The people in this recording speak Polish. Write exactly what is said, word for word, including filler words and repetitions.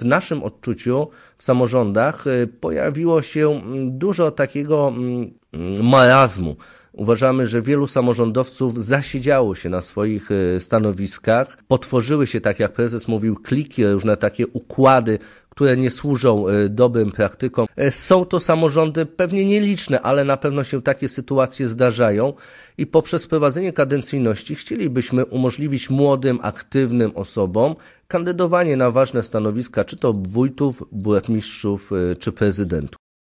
w naszym odczuciu w samorządach pojawiło się dużo takiego marazmu. Uważamy, że wielu samorządowców zasiedziało się na swoich stanowiskach, potworzyły się, tak jak prezes mówił, kliki, różne takie układy, które nie służą dobrym praktykom. Są to samorządy pewnie nieliczne, ale na pewno się takie sytuacje zdarzają i poprzez wprowadzenie kadencyjności chcielibyśmy umożliwić młodym, aktywnym osobom kandydowanie na ważne stanowiska, czy to wójtów, burmistrzów, czy prezydentów.